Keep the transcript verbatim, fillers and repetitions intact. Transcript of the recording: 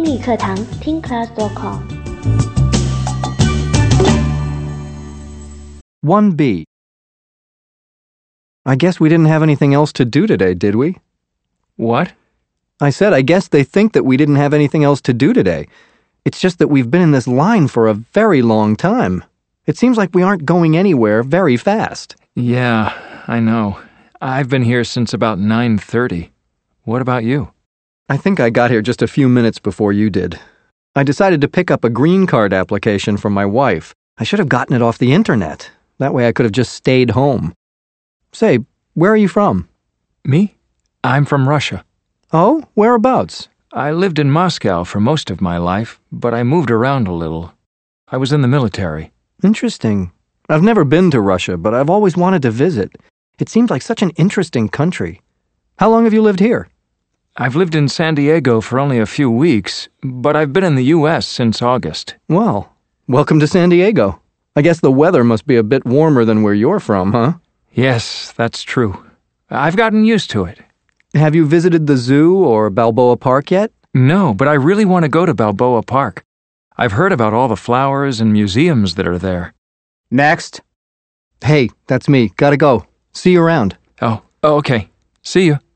英语课堂听 class dot com。 one B. I guess we didn't have anything else to do today, did we? What? I said I guess they think that we didn't have anything else to do today. It's just that we've been in this line for a very long time. It seems like we aren't going anywhere very fast. Yeah, I know. I've been here since about nine thirty. What about you? I think I got here just a few minutes before you did. I decided to pick up a green card application from my wife. I should have gotten it off the internet. That way I could have just stayed home. Say, where are you from? Me? I'm from Russia. Oh, whereabouts? I lived in Moscow for most of my life, but I moved around a little. I was in the military. Interesting. I've never been to Russia, but I've always wanted to visit. It seems like such an interesting country. How long have you lived here? I've lived in San Diego for only a few weeks, but I've been in the U S since August. Well, welcome to San Diego. I guess the weather must be a bit warmer than where you're from, huh? Yes, that's true. I've gotten used to it. Have you visited the zoo or Balboa Park yet? No, but I really want to go to Balboa Park. I've heard about all the flowers and museums that are there. Next. Hey, that's me. Gotta go. See you around. Oh, okay. See you.